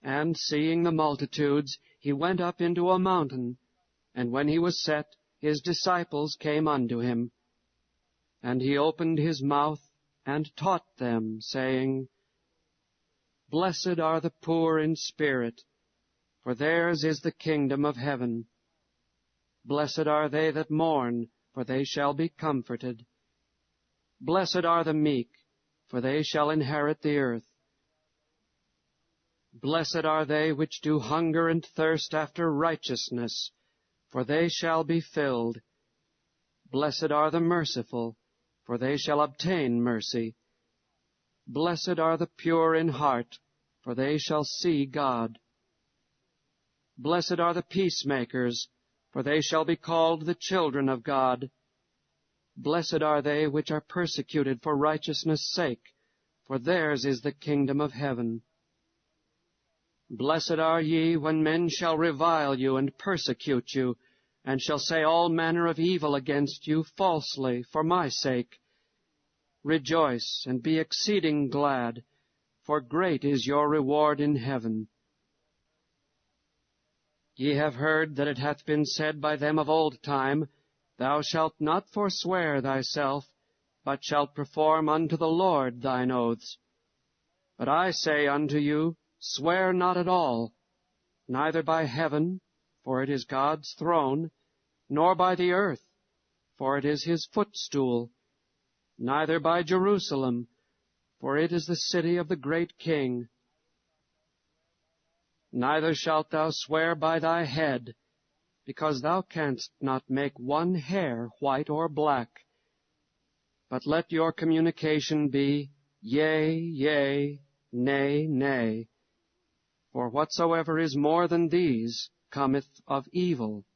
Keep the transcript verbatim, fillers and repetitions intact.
And seeing the multitudes, he went up into a mountain, and when he was set, his disciples came unto him. And he opened his mouth, and taught them, saying, Blessed are the poor in spirit, for theirs is the kingdom of heaven. Blessed are they that mourn, for they shall be comforted. Blessed are the meek, for they shall inherit the earth. Blessed are they which do hunger and thirst after righteousness, for they shall be filled. Blessed are the merciful, for they shall obtain mercy. Blessed are the pure in heart, for they shall see God. Blessed are the peacemakers, for they shall be called the children of God. Blessed are they which are persecuted for righteousness' sake, for theirs is the kingdom of heaven. Blessed are ye when men shall revile you and persecute you, and shall say all manner of evil against you falsely for my sake. Rejoice and be exceeding glad, for great is your reward in heaven. Ye have heard that it hath been said by them of old time, Thou shalt not forswear thyself, but shalt perform unto the Lord thine oaths. But I say unto you, Swear not at all, neither by heaven, for it is God's throne, nor by the earth, for it is his footstool, neither by Jerusalem, for it is the city of the great King. Neither shalt thou swear by thy head, because thou canst not make one hair white or black. But let your communication be, Yea, yea, nay, nay. For whatsoever is more than these cometh of evil.